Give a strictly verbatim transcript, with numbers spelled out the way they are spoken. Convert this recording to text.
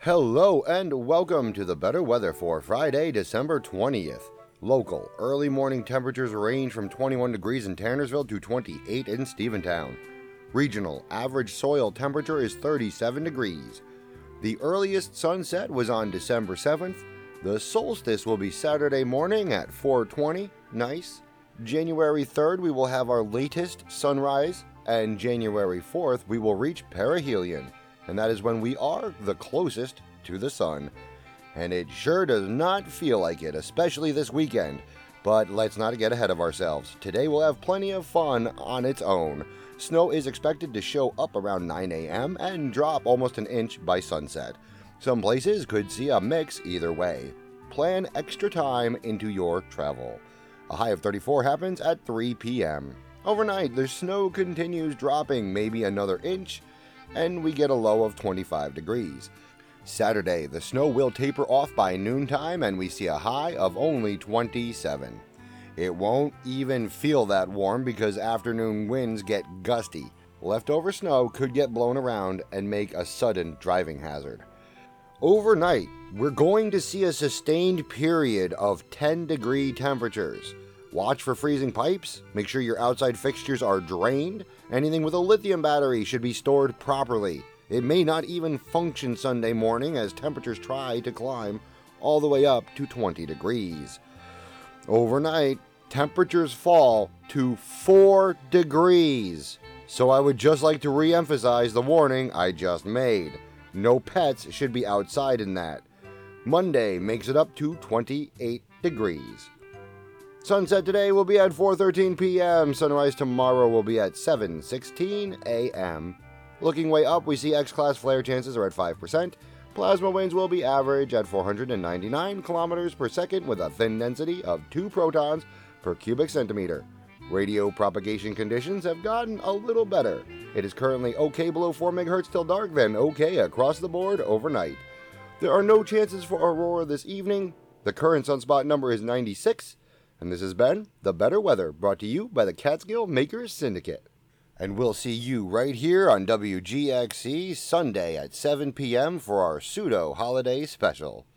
Hello and welcome to the better weather for Friday, December twentieth. Local, early morning temperatures range from twenty-one degrees in Tannersville to twenty-eight in Steventown. Regional, average soil temperature is thirty-seven degrees. The earliest sunset was on December seventh. The solstice will be Saturday morning at four twenty, nice. January third we will have our latest sunrise, and January fourth we will reach perihelion. And that is when we are the closest to the sun. And it sure does not feel like it, especially this weekend. But let's not get ahead of ourselves. Today we'll have plenty of fun on its own. Snow is expected to show up around nine a.m. and drop almost an inch by sunset. Some places could see a mix either way. Plan extra time into your travel. A high of thirty-four happens at three p.m. Overnight, the snow continues dropping maybe another inch, and we get a low of twenty-five degrees. Saturday, the snow will taper off by noontime and we see a high of only twenty-seven. It won't even feel that warm because afternoon winds get gusty. Leftover snow could get blown around and make a sudden driving hazard. Overnight, we're going to see a sustained period of ten degree temperatures. Watch for freezing pipes, make sure your outside fixtures are drained. Anything with a lithium battery should be stored properly. It may not even function Sunday morning as temperatures try to climb all the way up to twenty degrees. Overnight, temperatures fall to four degrees. So I would just like to re-emphasize the warning I just made. No pets should be outside in that. Monday makes it up to twenty-eight degrees. Sunset today will be at four thirteen p.m. Sunrise tomorrow will be at seven sixteen a.m. Looking way up, we see X-class flare chances are at five percent. Plasma winds will be average at four hundred ninety-nine kilometers per second with a thin density of two protons per cubic centimeter. Radio propagation conditions have gotten a little better. It is currently okay below four megahertz till dark, then okay across the board overnight. There are no chances for aurora this evening. The current sunspot number is ninety-six. And this has been The Better Weather, brought to you by the Catskill Makers Syndicate. And we'll see you right here on W G X C Sunday at seven p.m. for our pseudo-holiday special.